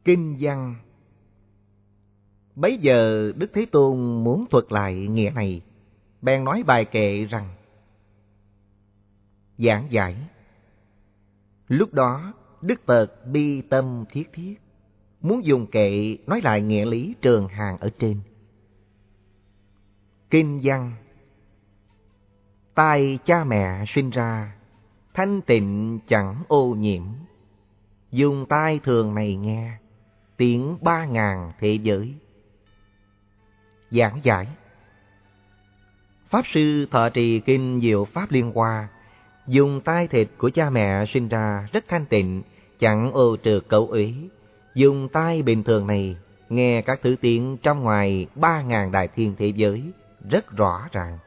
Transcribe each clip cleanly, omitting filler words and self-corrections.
Kinh văn. Bấy giờ Đức Thế Tôn muốn thuật lại nghĩa này, bèn nói bài kệ rằng: giảng giải. Lúc đó Đức Phật bi tâm thiết thiết, muốn dùng kệ nói lại nghĩa lý trường hàng ở trên. Kinh văn. Tai cha mẹ sinh ra, thanh tịnh chẳng ô nhiễm. Dùng tai thường này nghe, tiếng 3000 thế giới. Giảng giải. Pháp Sư thọ trì kinh Diệu Pháp Liên Hoa, dùng tai thịt của cha mẹ sinh ra rất thanh tịnh, chẳng ô trượt cấu uế. Dùng tai bình thường này nghe các thứ tiếng trong ngoài 3000 đại thiên thế giới rất rõ ràng.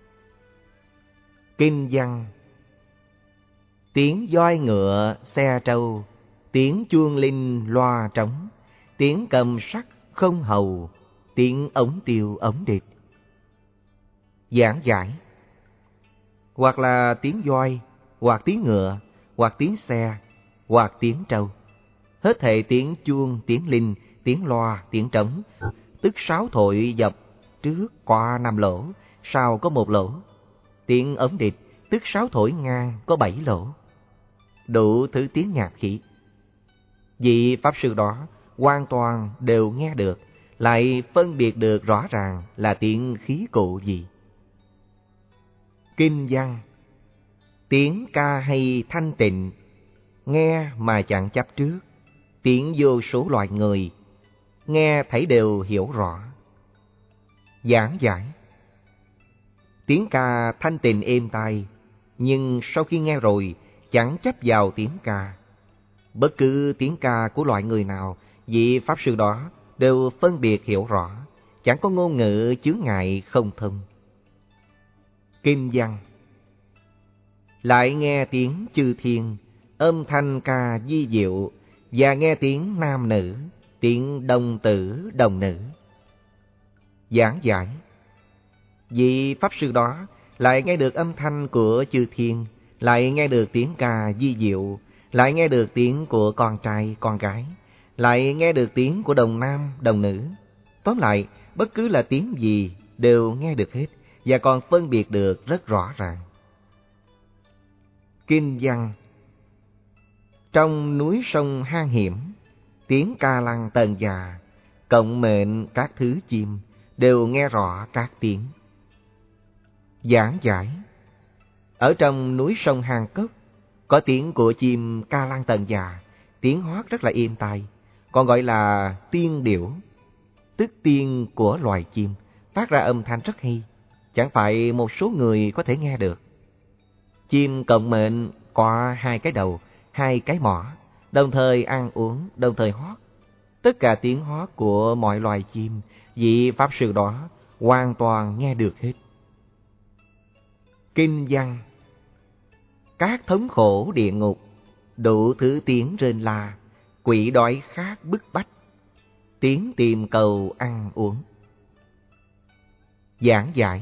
Kinh văn. Tiếng voi ngựa xe trâu, tiếng chuông linh loa trống, tiếng cầm sắt không hầu, tiếng ống tiêu ống địch. Giảng giải. Hoặc là tiếng voi, hoặc tiếng ngựa, hoặc tiếng xe, hoặc tiếng trâu. Hết thệ tiếng chuông, tiếng linh, tiếng loa, tiếng trống, tức sáo thổi dập trước qua 5 lỗ, sau có 1 lỗ. Tiếng ống địch, tức sáo thổi ngang có 7 lỗ. Đủ thứ tiếng nhạc khí. Vị Pháp Sư đó hoàn toàn đều nghe được, lại phân biệt được rõ ràng là tiếng khí cụ gì. Kinh văn. Tiếng ca hay thanh tịnh, nghe mà chẳng chấp trước. Tiếng vô số loài người, nghe thấy đều hiểu rõ. Giảng giải. Tiếng ca thanh tịnh êm tai, nhưng sau khi nghe rồi chẳng chấp vào tiếng ca. Bất cứ tiếng ca của loại người nào, vị Pháp Sư đó đều phân biệt hiểu rõ, chẳng có ngôn ngữ chướng ngại không thông. Kinh văn. Lại nghe tiếng chư thiên, âm thanh ca vi diệu, và nghe tiếng nam nữ, tiếng đồng tử đồng nữ. Giảng giải. Vị Pháp Sư đó lại nghe được âm thanh của chư thiên, lại nghe được tiếng ca vi diệu, lại nghe được tiếng của con trai con gái, lại nghe được tiếng của đồng nam đồng nữ. Tóm lại, bất cứ là tiếng gì đều nghe được hết, và còn phân biệt được rất rõ ràng. Kinh văn. Trong núi sông hang hiểm, tiếng ca lăng tần già, cộng mệnh các thứ chim, đều nghe rõ các tiếng. Giảng giải. Ở trong núi sông hang cốc, có tiếng của chim ca lăng tần già, tiếng hót rất là êm tai, còn gọi là tiên điểu, tức tiên của loài chim, phát ra âm thanh rất hay, chẳng phải một số người có thể nghe được. Chim cộng mệnh có 2 cái đầu, 2 cái mỏ, đồng thời ăn uống, đồng thời hót. Tất cả tiếng hót của mọi loài chim, vị Pháp Sư đó hoàn toàn nghe được hết. Kinh văn. Các thống khổ địa ngục, đủ thứ tiếng rên la, quỷ đói khát bức bách, tiếng tìm cầu ăn uống. Giảng giải.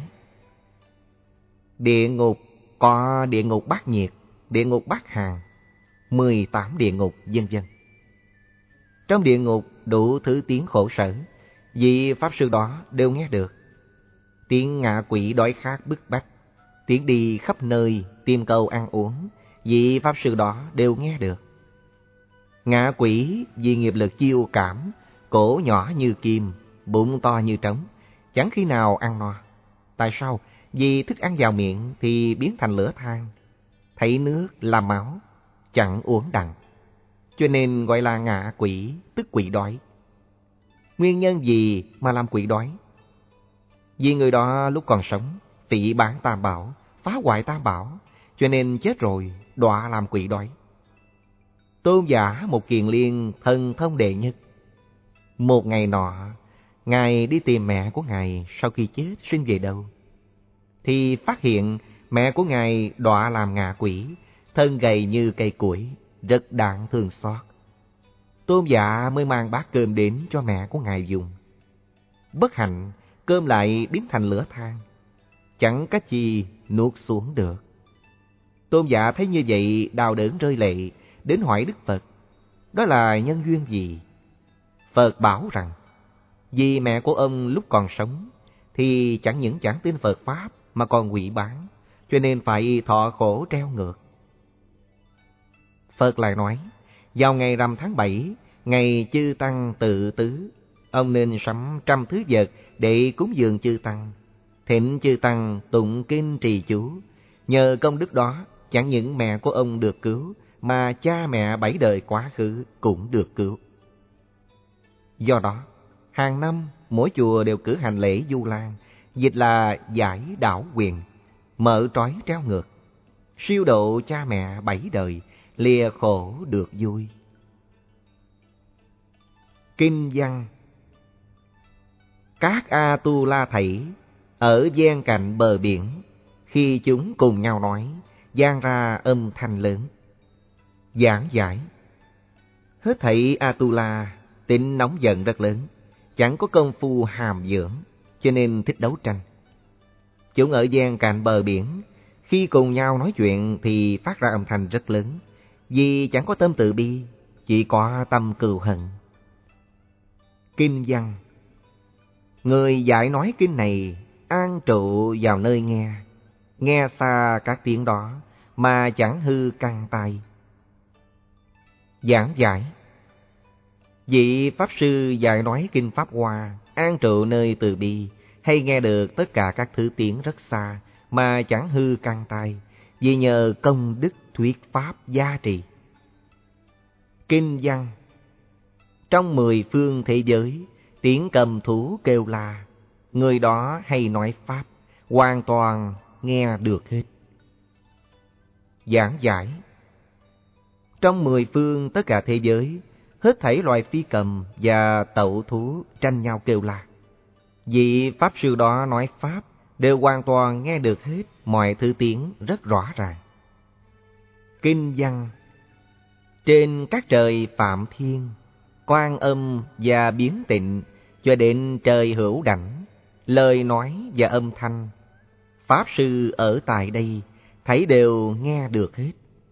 Địa ngục có địa ngục Bát Nhiệt, địa ngục Bát Hàn, 18 địa ngục vân vân. Trong địa ngục đủ thứ tiếng khổ sở, vị Pháp Sư đó đều nghe được. Tiếng ngạ quỷ đói khát bức bách, tiếng đi khắp nơi tìm cầu ăn uống, vị Pháp Sư đó đều nghe được. Ngạ quỷ vì nghiệp lực chiêu cảm, cổ nhỏ như kim, bụng to như trống, chẳng khi nào ăn no. Tại sao? Vì thức ăn vào miệng thì biến thành lửa than, thấy nước là máu, chẳng uống đặng, cho nên gọi là ngạ quỷ, tức quỷ đói. Nguyên nhân gì mà làm quỷ đói? Vì người đó lúc còn sống phỉ báng Tam Bảo, phá hoại Tam Bảo, cho nên chết rồi đọa làm quỷ đói. Tôn giả Một Kiền Liên thần thông đệ nhất, một ngày nọ, Ngài đi tìm mẹ của Ngài sau khi chết sinh về đâu, thì phát hiện mẹ của Ngài đọa làm ngạ quỷ, thân gầy như cây củi, rất đáng thương xót. Tôn giả mới mang bát cơm đến cho mẹ của Ngài dùng. Bất hạnh, cơm lại biến thành lửa than, chẳng cách chi nuốt xuống được. Tôn giả thấy như vậy đau đớn rơi lệ, đến hỏi Đức Phật, đó là nhân duyên gì? Phật bảo rằng, vì mẹ của ông lúc còn sống thì chẳng những chẳng tin Phật Pháp mà còn hủy bán, cho nên phải thọ khổ treo ngược. Phật lại nói, vào ngày rằm tháng 7, ngày chư Tăng tự tứ, ông nên sắm 100 thứ vật để cúng dường chư Tăng, thỉnh chư Tăng tụng kinh trì chú. Nhờ công đức đó, chẳng những mẹ của ông được cứu, mà cha mẹ 7 đời quá khứ cũng được cứu. Do đó, hàng năm mỗi chùa đều cử hành lễ Du Lan, dịch là giải đảo quyền, mở trói treo ngược, siêu độ cha mẹ 7 đời, lìa khổ được vui. Kinh văn: các A-tu-la thảy ở ven cạnh bờ biển, khi chúng cùng nhau nói, vang ra âm thanh lớn. Giảng giải: hết thảy A-tu-la tính nóng giận rất lớn, chẳng có công phu hàm dưỡng, cho nên thích đấu tranh. Chúng ở ven cạnh bờ biển, khi cùng nhau nói chuyện thì phát ra âm thanh rất lớn, vì chẳng có tâm từ bi, chỉ có tâm cừu hận. Kinh văn: người dạy nói kinh này an trụ vào nơi nghe, nghe xa các tiếng đó mà chẳng hư căn tai. Giảng giải: vị Pháp Sư dạy nói kinh Pháp Hoa, an trụ nơi từ bi, hay nghe được tất cả các thứ tiếng rất xa mà chẳng hư căn tai, vì nhờ công đức thuyết Pháp gia trì. Kinh văn: trong 10 phương thế giới, tiếng cầm thú kêu la, người đó hay nói Pháp, hoàn toàn nghe được hết. Giảng giải: trong 10 phương tất cả thế giới, hết thảy loài phi cầm và tẩu thú tranh nhau kêu la. Vị Pháp Sư đó nói Pháp đều hoàn toàn nghe được hết mọi thứ tiếng rất rõ ràng. Kinh văn: trên các trời Phạm Thiên, Quan Âm và Biến Tịnh, cho đến trời Hữu Đảnh, lời nói và âm thanh, Pháp Sư ở tại đây thấy đều nghe được hết.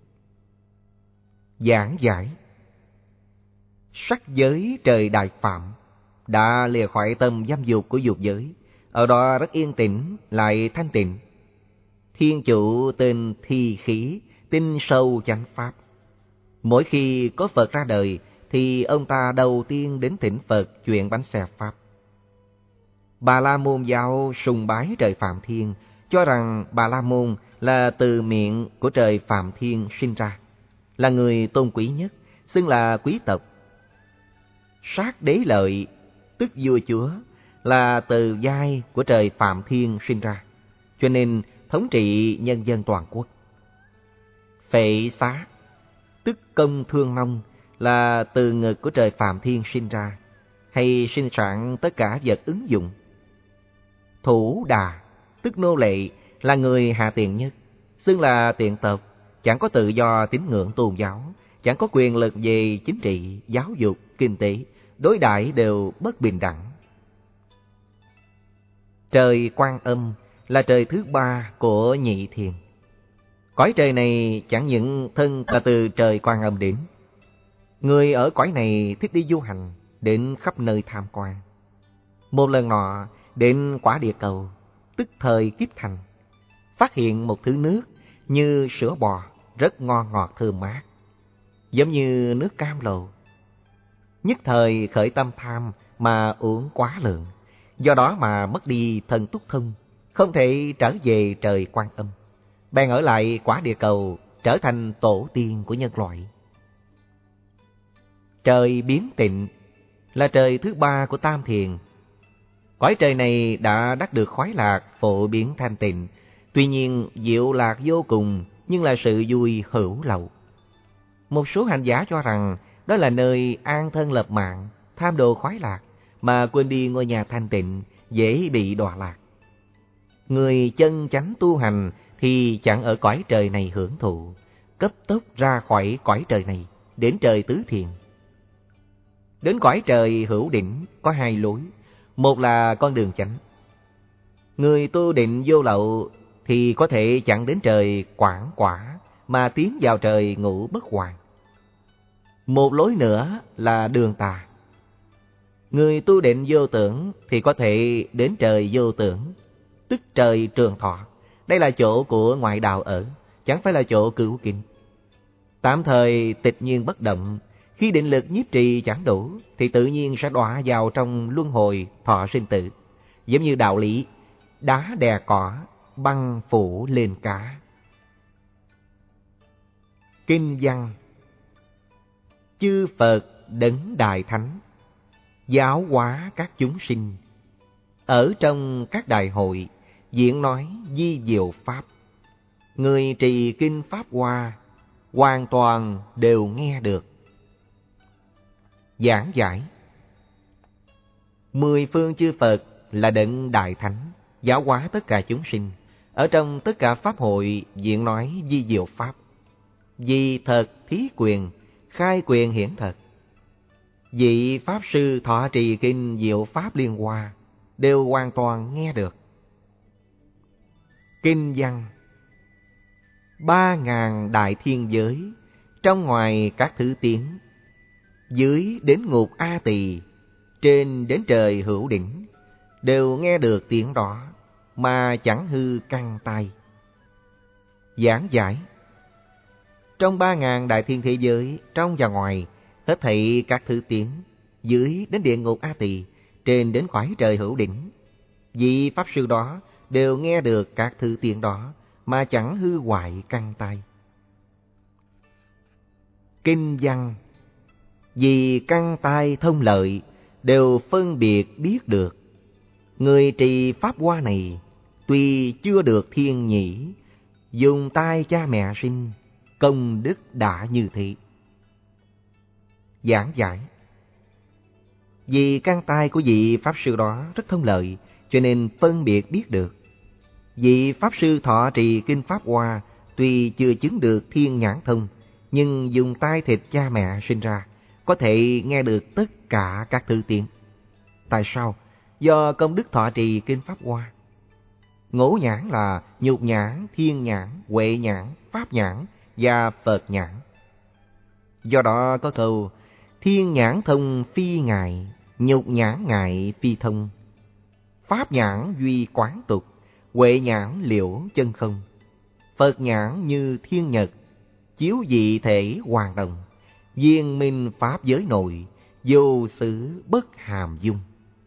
Giảng giải: sắc giới trời Đại Phạm đã lìa khỏi tâm dâm dục của dục giới, ở đó rất yên tĩnh lại thanh tịnh. Thiên chủ tên Thi Khí, tin sâu chánh Pháp. Mỗi khi có Phật ra đời thì ông ta đầu tiên đến thỉnh Phật chuyện bánh xe Pháp. Bà La Môn giáo sùng bái trời Phạm Thiên, cho rằng Bà La Môn là từ miệng của trời Phạm Thiên sinh ra, là người tôn quý nhất, xưng là quý tộc. Sát Đế Lợi, tức vua chúa, là từ vai của trời Phạm Thiên sinh ra, cho nên thống trị nhân dân toàn quốc. Phệ Xá, tức Công Thương Nông, là từ ngực của trời Phạm Thiên sinh ra, hay sinh sản tất cả vật ứng dụng. Thủ Đà, tức nô lệ, là người hạ tiện nhất, xưng là tiện tộc, chẳng có tự do tín ngưỡng tôn giáo, chẳng có quyền lực về chính trị, giáo dục, kinh tế, đối đãi đều bất bình đẳng. Trời Quan Âm là trời thứ 3 của Nhị Thiền. Cõi trời này chẳng những thân là từ trời Quan Âm đến. Người ở cõi này thích đi du hành, đến khắp nơi tham quan. Một lần nọ, đến quả địa cầu, tức thời Kiếp Thành, phát hiện một thứ nước như sữa bò, rất ngon ngọt thơm mát, giống như nước cam lồ. Nhất thời khởi tâm tham mà uống quá lượng, do đó mà mất đi thần túc thông, không thể trở về trời Quan Âm, bèn ở lại quả địa cầu, trở thành tổ tiên của nhân loại. Trời Biến Tịnh là trời thứ 3 của Tam Thiền. Cõi trời này đã đắc được khoái lạc phổ biến thanh tịnh, tuy nhiên diệu lạc vô cùng, nhưng là sự vui hữu lậu. Một số hành giả cho rằng đó là nơi an thân lập mạng, tham đồ khoái lạc, mà quên đi ngôi nhà thanh tịnh, dễ bị đọa lạc. Người chân chánh tu hành thì chẳng ở cõi trời này hưởng thụ, cấp tốc ra khỏi cõi trời này, đến trời Tứ Thiền. Đến cõi trời Hữu Đỉnh có 2 lối, một là con đường chánh. Người tu định vô lậu thì có thể chẳng đến trời Quảng Quả, mà tiến vào trời Ngũ Bất Hoàn. Một lối nữa là đường tà. Người tu định vô tưởng thì có thể đến trời vô tưởng, tức trời trường thọ. Đây là chỗ của ngoại đạo ở, chẳng phải là chỗ cửu kinh. Tạm thời tịch nhiên bất động, khi định lực nhiếp trì chẳng đủ thì tự nhiên sẽ đọa vào trong luân hồi thọ sinh tử. Giống như đạo lý đá đè cỏ, băng phủ lên cá. Kinh văn: chư Phật đấng đại thánh giáo hóa các chúng sinh, ở trong các đại hội diễn nói vi diệu pháp. Người trì kinh pháp hoa hoàn toàn đều nghe được. Giảng giải: 10 phương chư Phật là đấng đại thánh giáo hóa tất cả chúng sinh, ở trong tất cả pháp hội diễn nói vi diệu pháp. Vì thật thí quyền, khai quyền hiển thật. Vị pháp sư thọ trì kinh diệu pháp liên hoa đều hoàn toàn nghe được. Kinh văn: 3.000 đại thiên giới, trong ngoài các thứ tiếng, dưới đến ngục A Tỳ, trên đến trời Hữu Đỉnh, đều nghe được tiếng đó mà chẳng hư căn tai. Giảng giải: trong 3.000 đại thiên thế giới, trong và ngoài, hết thảy các thứ tiếng, dưới đến địa ngục A Tỳ, trên đến cõi trời Hữu Đỉnh, vị pháp sư đó đều nghe được các thứ tiếng đó mà chẳng hư hoại căn tai. Kinh văn: vì căn tai thông lợi, đều phân biệt biết được. Người trì pháp hoa này, tuy chưa được thiên nhĩ, dùng tai cha mẹ sinh, công đức đã như thế. Giảng giải: vì căn tai của vị pháp sư đó rất thông lợi, cho nên phân biệt biết được. Vị pháp sư thọ trì kinh pháp hoa, tuy chưa chứng được thiên nhãn thông, nhưng dùng tai thịt cha mẹ sinh ra, có thể nghe được tất cả các thứ tiếng. Tại sao? Do công đức thọ trì kinh pháp hoa. Ngũ nhãn là nhục nhãn, thiên nhãn, huệ nhãn, pháp nhãn và Phật nhãn. Do đó có câu: thiên nhãn thông phi ngại, nhục nhãn ngại phi thông. Pháp nhãn duy quán tục, huệ nhãn liễu chân không. Phật nhãn như thiên nhật, chiếu dị thể hoàn đồng. Viên minh pháp giới nội, vô xứ bất hàm dung.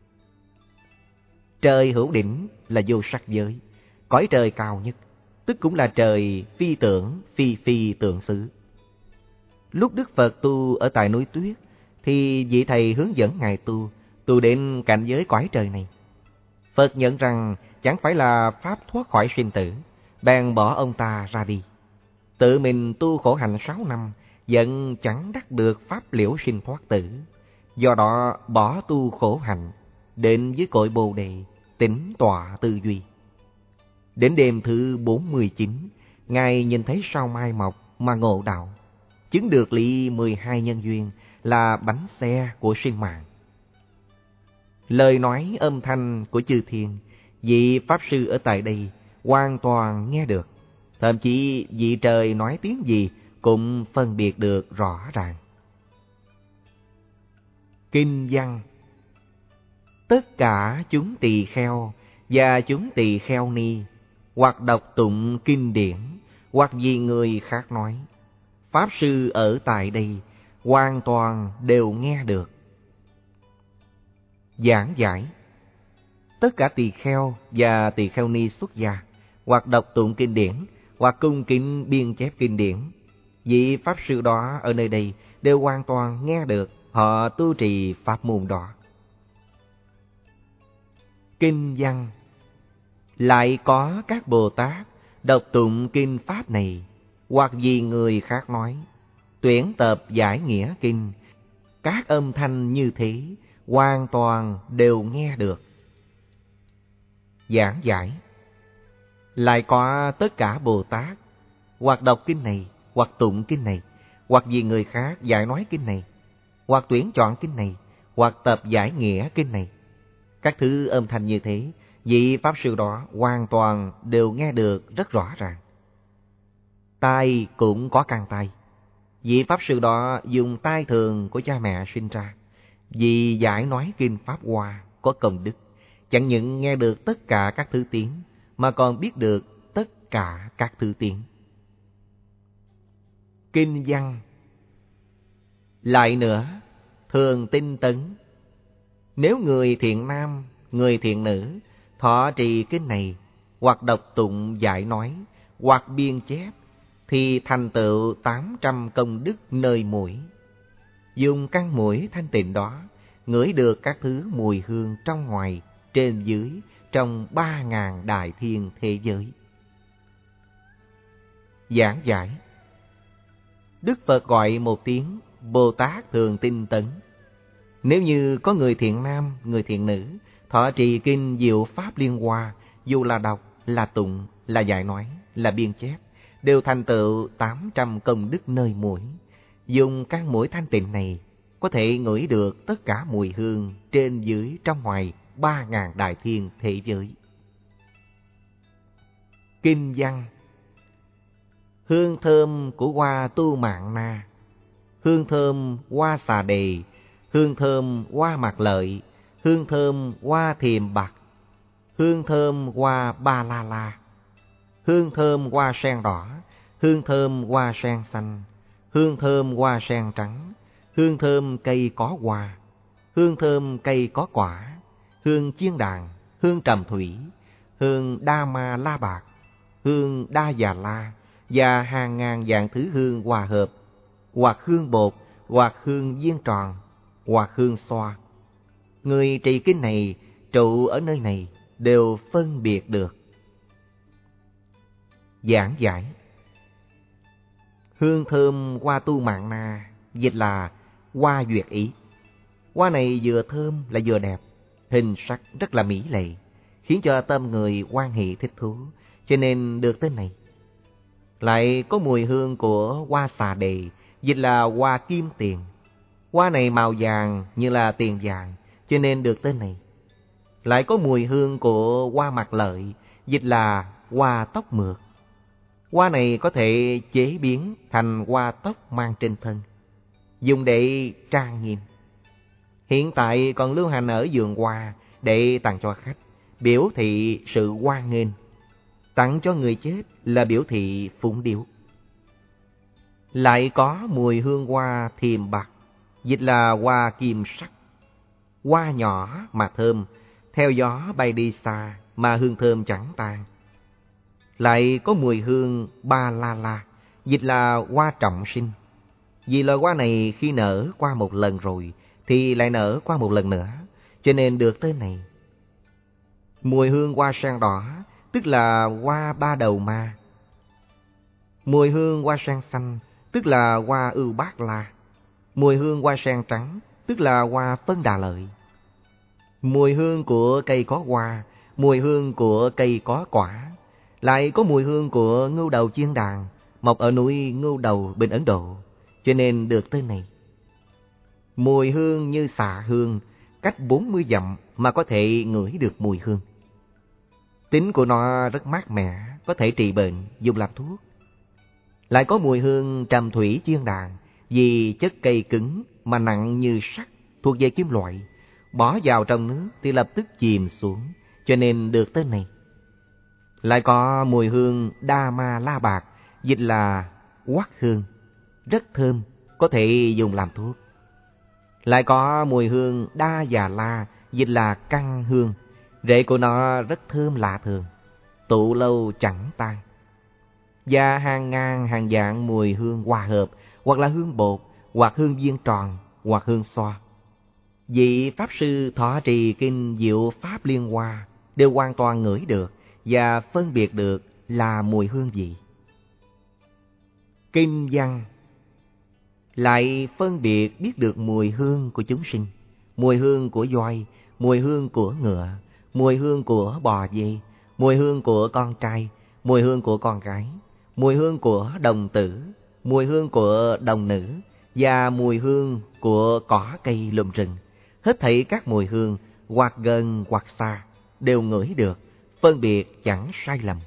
Trời Hữu Đỉnh là vô sắc giới, cõi trời cao nhất, tức cũng là trời phi tưởng, phi phi tưởng xứ. Lúc Đức Phật tu ở tại núi Tuyết, thì vị thầy hướng dẫn Ngài tu đến cảnh giới cõi trời này. Phật nhận rằng chẳng phải là pháp thoát khỏi sinh tử, bèn bỏ ông ta ra đi. Tự mình tu khổ hạnh 6 năm, vẫn chẳng đắc được pháp liễu sinh thoát tử. Do đó bỏ tu khổ hạnh, đến với cội Bồ Đề, tĩnh tọa tư duy. Đến đêm thứ 49, Ngài nhìn thấy sao mai mọc mà ngộ đạo, chứng được lý 12 nhân duyên là bánh xe của sinh mạng. Lời nói âm thanh của chư thiên, vị pháp sư ở tại đây hoàn toàn nghe được. Thậm chí vị trời nói tiếng gì cũng phân biệt được rõ ràng. Kinh văn: tất cả chúng tỳ kheo và chúng tỳ kheo ni, hoặc đọc tụng kinh điển, hoặc vì người khác nói, pháp sư ở tại đây hoàn toàn đều nghe được. Giảng giải: tất cả tỳ kheo và tỳ kheo ni xuất gia, hoặc đọc tụng kinh điển, hoặc cung kính biên chép kinh điển, vị pháp sư đó ở nơi đây đều hoàn toàn nghe được, họ tu trì pháp môn đó. Kinh văn: lại có các Bồ Tát đọc tụng kinh pháp này, hoặc vì người khác nói, tuyển tập giải nghĩa kinh, các âm thanh như thế hoàn toàn đều nghe được. Giảng giải: lại có tất cả Bồ Tát hoặc đọc kinh này, hoặc tụng kinh này, hoặc vì người khác giải nói kinh này, hoặc tuyển chọn kinh này, hoặc tập giải nghĩa kinh này. Các thứ âm thanh như thế, vị pháp sư đó hoàn toàn đều nghe được rất rõ ràng. Tai cũng có căn tai. Vị pháp sư đó dùng tai thường của cha mẹ sinh ra, Vì giải nói kinh Pháp Hoa có công đức, chẳng những nghe được tất cả các thứ tiếng, mà còn biết được tất cả các thứ tiếng. Kinh văn. Lại nữa, thường tinh tấn. Nếu người thiện nam, người thiện nữ thọ trì kinh này, hoặc đọc tụng giải nói, hoặc biên chép, thì thành tựu 800 công đức nơi mũi. Dùng căn mũi thanh tịnh đó, ngửi được các thứ mùi hương trong ngoài, trên dưới, trong 3.000 đại thiên thế giới. Giảng giải. Đức Phật gọi một tiếng Bồ Tát thường tinh tấn. Nếu như có người thiện nam, người thiện nữ thọ trì kinh Diệu Pháp Liên Hoa, dù là đọc, là tụng, là giải nói, là biên chép, đều thành tựu 800 công đức nơi mũi. Dùng căn mũi thanh tịnh này, có thể ngửi được tất cả mùi hương trên dưới trong ngoài 3.000 đại thiên thế giới. Kinh văn. Hương thơm của hoa tu mạng na, hương thơm hoa xà đề, hương thơm hoa mạc lợi, hương thơm hoa thiềm bạc, hương thơm hoa ba la la, hương thơm hoa sen đỏ, hương thơm hoa sen xanh, hương thơm hoa sen trắng, hương thơm cây có hoa, hương thơm cây có quả, hương chiên đàn, hương trầm thủy, hương đa ma la bạc, hương đa già la, và hàng ngàn dạng thứ hương hòa hợp, hoặc hương bột, hoặc hương viên tròn, hoặc hương xoa. Người trì kinh này trụ ở nơi này đều phân biệt được. Giảng giải. Hương thơm hoa tu mạng na, dịch là hoa duyệt ý. Hoa này vừa thơm lại vừa đẹp, hình sắc rất là mỹ lệ, khiến cho tâm người hoan hỷ thích thú, cho nên được tên này. Lại có mùi hương của hoa xà đề, dịch là hoa kim tiền. Hoa này màu vàng như là tiền vàng, cho nên được tên này. Lại có mùi hương của hoa mạc lợi, dịch là hoa tóc mượt. Hoa này có thể chế biến thành hoa tóc mang trên thân, dùng để trang nghiêm. Hiện tại còn lưu hành ở vườn hoa để tặng cho khách, biểu thị sự hoan nghênh. Tặng cho người chết là biểu thị phụng điếu. Lại có mùi hương hoa thiềm bạc, dịch là hoa kim sắc. Hoa nhỏ mà thơm, theo gió bay đi xa mà hương thơm chẳng tan. Lại có mùi hương ba la la, dịch là hoa trọng sinh. Vì loài hoa này khi nở qua một lần rồi thì lại nở qua một lần nữa, cho nên được tên này. Mùi hương hoa sen đỏ, tức là hoa ba đầu ma. Mùi hương hoa sen xanh, tức là hoa ưu bát la. Mùi hương hoa sen trắng, tức là hoa phân đà lợi. Mùi hương của cây có hoa, mùi hương của cây có quả. Lại có mùi hương của ngưu đầu chiên đàn, mọc ở núi Ngưu Đầu bên Ấn Độ, cho nên được tên này. Mùi hương như xạ hương, cách 40 dặm mà có thể ngửi được mùi hương. Tính của nó rất mát mẻ, có thể trị bệnh, dùng làm thuốc. Lại có mùi hương trầm thủy chiên đàn, vì chất cây cứng mà nặng như sắt, thuộc về kim loại. Bỏ vào trong nước thì lập tức chìm xuống, cho nên được tên này. Lại có mùi hương đa ma la bạc, dịch là hoắc hương, rất thơm, có thể dùng làm thuốc. Lại có mùi hương đa già la, dịch là căn hương. Rễ của nó rất thơm lạ thường, tụ lâu chẳng tan. Và hàng ngàn hàng dạng mùi hương hòa hợp, hoặc là hương bột, hoặc hương viên tròn, hoặc hương xoa. Vị Pháp Sư thọ trì kinh Diệu Pháp Liên Hoa đều hoàn toàn ngửi được và phân biệt được là mùi hương gì. Kinh văn. Lại phân biệt biết được mùi hương của chúng sinh, mùi hương của voi, mùi hương của ngựa, mùi hương của bò dê, mùi hương của con trai, mùi hương của con gái, mùi hương của đồng tử, mùi hương của đồng nữ, và mùi hương của cỏ cây lùm rừng. Hết thảy các mùi hương, hoặc gần hoặc xa, đều ngửi được, phân biệt chẳng sai lầm.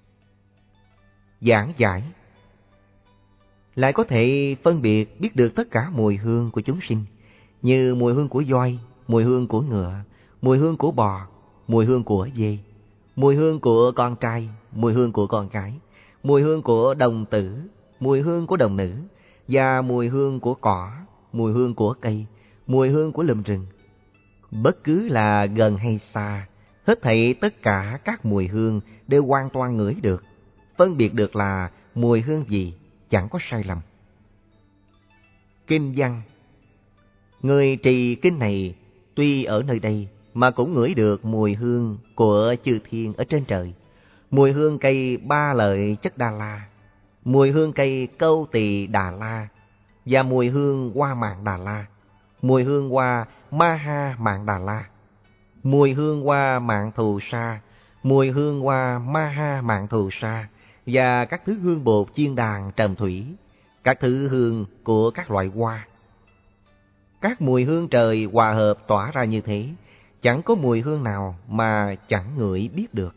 Giảng giải. Lại có thể phân biệt biết được tất cả mùi hương của chúng sinh, như mùi hương của voi, mùi hương của ngựa, mùi hương của bò, mùi hương của dê, mùi hương của con trai, mùi hương của con gái, mùi hương của đồng tử, mùi hương của đồng nữ, và mùi hương của cỏ, mùi hương của cây, mùi hương của lùm rừng. Bất cứ là gần hay xa, hết thảy tất cả các mùi hương đều hoàn toàn ngửi được, phân biệt được là mùi hương gì, chẳng có sai lầm. Kinh văn. Người trì kinh này tuy ở nơi đây mà cũng ngửi được mùi hương của chư thiên ở trên trời. Mùi hương cây ba lợi chất Đa La, mùi hương cây câu tỳ Đà La, và mùi hương hoa mạng Đà La, mùi hương hoa ma ha mạng Đà La, mùi hương hoa mạng Thù Sa, mùi hương hoa ma ha mạng Thù Sa, và các thứ hương bột chiên đàn trầm thủy, các thứ hương của các loại hoa. Các mùi hương trời hòa hợp tỏa ra như thế, chẳng có mùi hương nào mà chẳng ngửi biết được.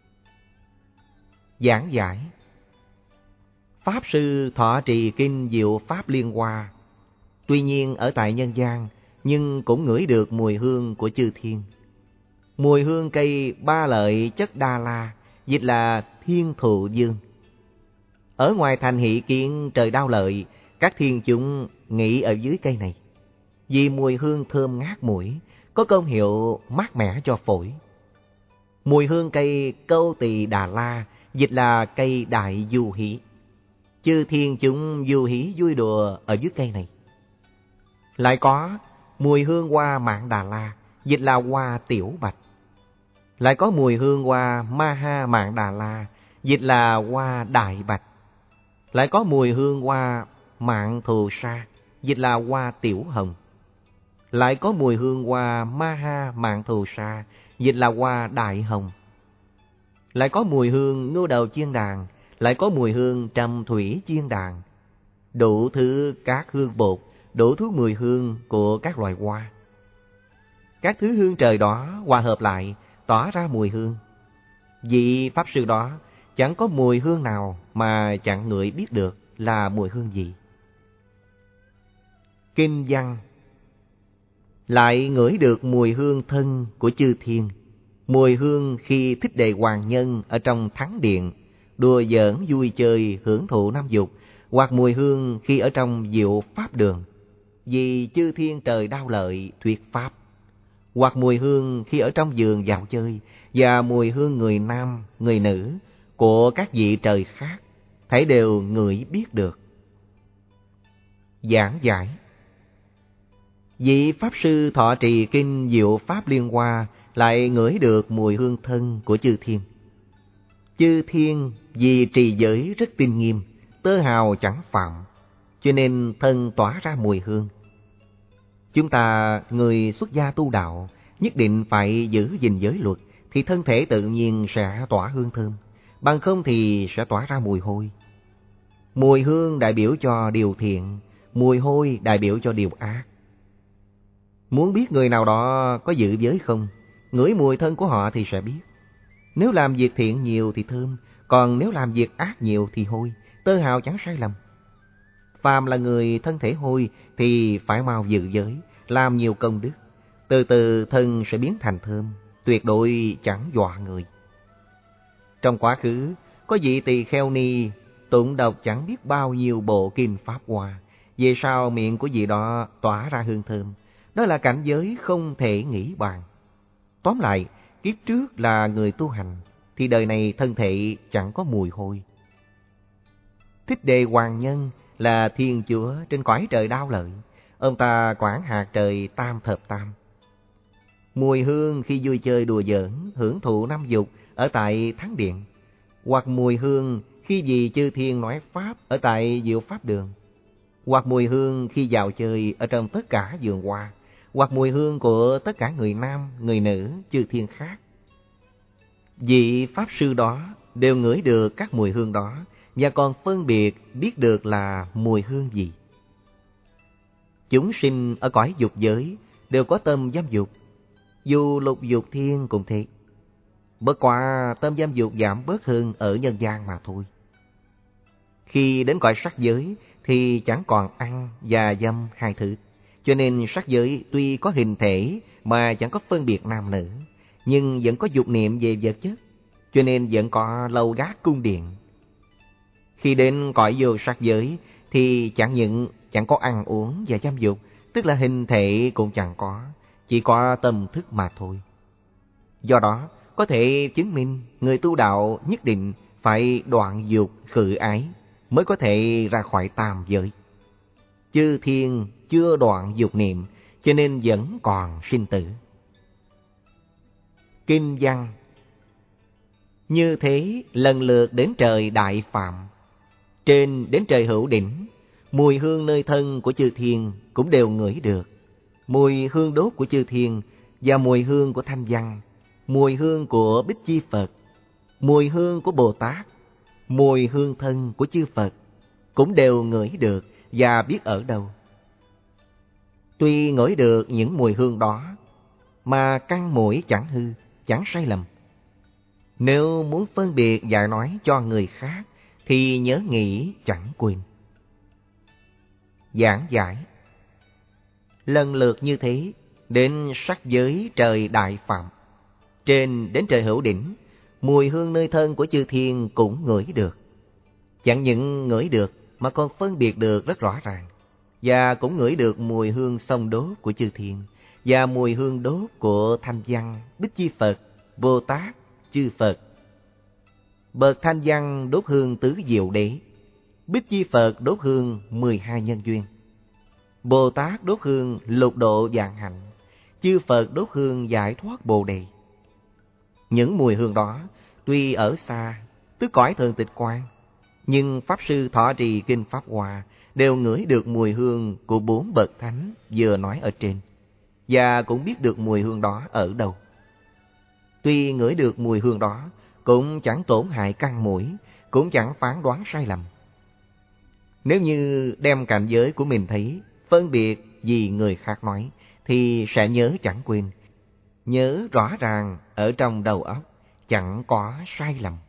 Giảng giải. Pháp sư thọ trì kinh Diệu Pháp Liên Hoa, tuy nhiên ở tại nhân gian, nhưng cũng ngửi được mùi hương của chư thiên. Mùi hương cây ba lợi chất Đa La, dịch là Thiên Thụ Dương. Ở ngoài thành Hỷ Kiến trời Đao Lợi, các thiên chúng nghỉ ở dưới cây này, vì mùi hương thơm ngát mũi, có công hiệu mát mẻ cho phổi. Mùi hương cây câu tỳ Đà La, dịch là cây đại du hỷ. Chư thiên chúng du hỷ vui đùa ở dưới cây này. Lại có mùi hương hoa mạng Đà La, dịch là hoa tiểu bạch. Lại có mùi hương hoa ma ha mạng Đà La, dịch là hoa đại bạch. Lại có mùi hương hoa mạng Thù Sa, dịch là hoa tiểu hồng. Lại có mùi hương hoa ma ha mạng Thù Sa, dịch là hoa đại hồng. Lại có mùi hương ngưu đầu chiên đàn, lại có mùi hương trầm thủy chiên đàn. Đủ thứ các hương bột, đủ thứ mùi hương của các loài hoa. Các thứ hương trời đó hòa hợp lại, tỏa ra mùi hương. Vị Pháp Sư đó chẳng có mùi hương nào mà chẳng ngửi biết được là mùi hương gì. Kinh văn. Lại ngửi được mùi hương thân của chư thiên, mùi hương khi Thích Đề Hoàng Nhân ở trong thắng điện, đùa giỡn vui chơi hưởng thụ năm dục, hoặc mùi hương khi ở trong Diệu Pháp Đường, vì chư thiên trời Đao Lợi thuyết Pháp, hoặc mùi hương khi ở trong vườn dạo chơi, và mùi hương người nam, người nữ của các vị trời khác, thảy đều ngửi biết được. Giảng giải. Vị Pháp Sư thọ trì kinh Diệu Pháp Liên Hoa lại ngửi được mùi hương thân của chư thiên. Chư thiên vì trì giới rất tinh nghiêm, tơ hào chẳng phạm, cho nên thân tỏa ra mùi hương. Chúng ta, người xuất gia tu đạo, nhất định phải giữ gìn giới luật, thì thân thể tự nhiên sẽ tỏa hương thơm, bằng không thì sẽ tỏa ra mùi hôi. Mùi hương đại biểu cho điều thiện, mùi hôi đại biểu cho điều ác. Muốn biết người nào đó có giữ giới không, ngửi mùi thân của họ thì sẽ biết. Nếu làm việc thiện nhiều thì thơm, còn nếu làm việc ác nhiều thì hôi, tơ hào chẳng sai lầm. Phàm là người thân thể hôi thì phải mau giữ giới, làm nhiều công đức, từ từ thân sẽ biến thành thơm, tuyệt đối chẳng dọa người. Trong quá khứ, có vị tỳ kheo ni tụng đọc chẳng biết bao nhiêu bộ kinh Pháp Hoa, về sau miệng của vị đó tỏa ra hương thơm. Đó là cảnh giới không thể nghĩ bàn. Tóm lại, kiếp trước là người tu hành, thì đời này thân thể chẳng có mùi hôi. Thích Đề Hoàng Nhân là thiên chúa trên cõi trời Đao Lợi. Ông ta quản hạt trời Tam Thập Tam. Mùi hương khi vui chơi đùa giỡn, hưởng thụ năm dục ở tại thắng điện, hoặc mùi hương khi vì chư thiên nói Pháp ở tại Diệu Pháp Đường, hoặc mùi hương khi dạo chơi ở trong tất cả vườn hoa, hoặc mùi hương của tất cả người nam, người nữ, chư thiên khác. Vị Pháp Sư đó đều ngửi được các mùi hương đó, và còn phân biệt biết được là mùi hương gì. Chúng sinh ở cõi dục giới đều có tâm dâm dục, dù lục dục thiên cũng thế. Bất quá tâm dâm dục giảm bớt hơn ở nhân gian mà thôi. Khi đến cõi sắc giới thì chẳng còn ăn và dâm hai thứ, Cho nên sắc giới tuy có hình thể mà chẳng có phân biệt nam nữ, nhưng vẫn có dục niệm về vật chất, cho nên vẫn có lầu gác cung điện. Khi đến cõi vô sắc giới thì chẳng có ăn uống và dâm dục, tức là hình thể cũng chẳng có, chỉ có tâm thức mà thôi. Do đó, có thể chứng minh người tu đạo nhất định phải đoạn dục khử ái mới có thể ra khỏi tam giới. Chư thiên chưa đoạn dục niệm, cho nên vẫn còn sinh tử. Kinh văn: như thế lần lượt đến trời Đại Phạm, trên đến trời Hữu Đỉnh, mùi hương nơi thân của chư thiên cũng đều ngửi được. Mùi hương đốt của chư thiên và mùi hương của Thanh Văn, mùi hương của Bích Chi Phật, mùi hương của Bồ Tát, mùi hương thân của chư Phật cũng đều ngửi được và biết ở đâu. Tuy ngửi được những mùi hương đó mà căn mũi chẳng hư, chẳng sai lầm. Nếu muốn phân biệt và nói cho người khác thì nhớ nghĩ chẳng quên. Giảng giải: lần lượt như thế đến sắc giới trời Đại Phạm, trên đến trời Hữu Đỉnh, mùi hương nơi thân của chư thiên cũng ngửi được. Chẳng những ngửi được mà còn phân biệt được rất rõ ràng, và cũng ngửi được mùi hương xông đốt của chư thiên và mùi hương đốt của Thanh Văn, Bích Chi Phật, Bồ Tát, chư Phật. Bậc Thanh Văn đốt hương tứ diệu đế, Bích Chi Phật đốt hương 12 nhân duyên, Bồ Tát đốt hương lục độ vạn hạnh, chư Phật đốt hương giải thoát bồ đề. Những mùi hương đó tuy ở xa, tức cõi Thường Tịch Quan, nhưng Pháp Sư thọ trì Kinh Pháp Hoa đều ngửi được mùi hương của 4 bậc thánh vừa nói ở trên, và cũng biết được mùi hương đó ở đâu. Tuy ngửi được mùi hương đó, cũng chẳng tổn hại căn mũi, cũng chẳng phán đoán sai lầm. Nếu như đem cảnh giới của mình thấy, phân biệt vì người khác nói, thì sẽ nhớ chẳng quên, nhớ rõ ràng ở trong đầu óc, chẳng có sai lầm.